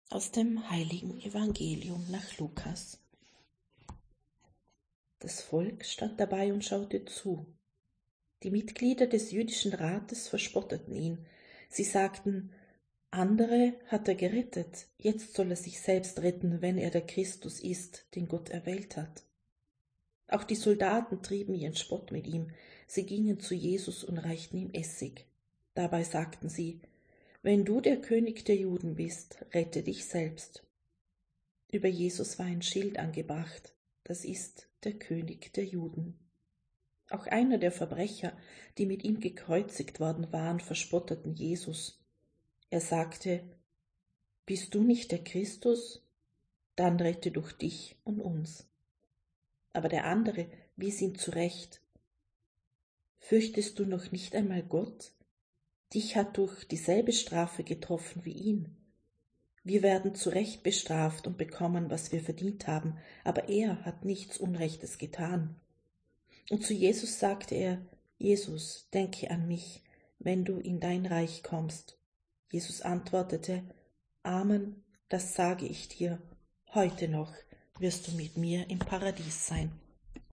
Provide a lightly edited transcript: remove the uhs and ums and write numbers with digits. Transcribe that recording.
Aus dem heiligen Evangelium nach Lukas. Das Volk stand dabei und schaute zu. Die Mitglieder des jüdischen Rates verspotteten ihn. Sie sagten, andere hat er gerettet, jetzt soll er sich selbst retten, wenn er der Christus ist, den Gott erwählt hat. Auch die Soldaten trieben ihren Spott mit ihm. Sie gingen zu Jesus und reichten ihm Essig. Dabei sagten sie, wenn du der König der Juden bist, rette dich selbst. Über Jesus war ein Schild angebracht, das ist der König der Juden. Auch einer der Verbrecher, die mit ihm gekreuzigt worden waren, verspotteten Jesus. Er sagte, bist du nicht der Christus? Dann rette doch dich und uns. Aber der andere wies ihn zurecht. Fürchtest du noch nicht einmal Gott? Dich hat durch dieselbe Strafe getroffen wie ihn. Wir werden zu Recht bestraft und bekommen, was wir verdient haben, aber er hat nichts Unrechtes getan. Und zu Jesus sagte er, Jesus, denke an mich, wenn du in dein Reich kommst. Jesus antwortete, Amen, das sage ich dir, heute noch wirst du mit mir im Paradies sein.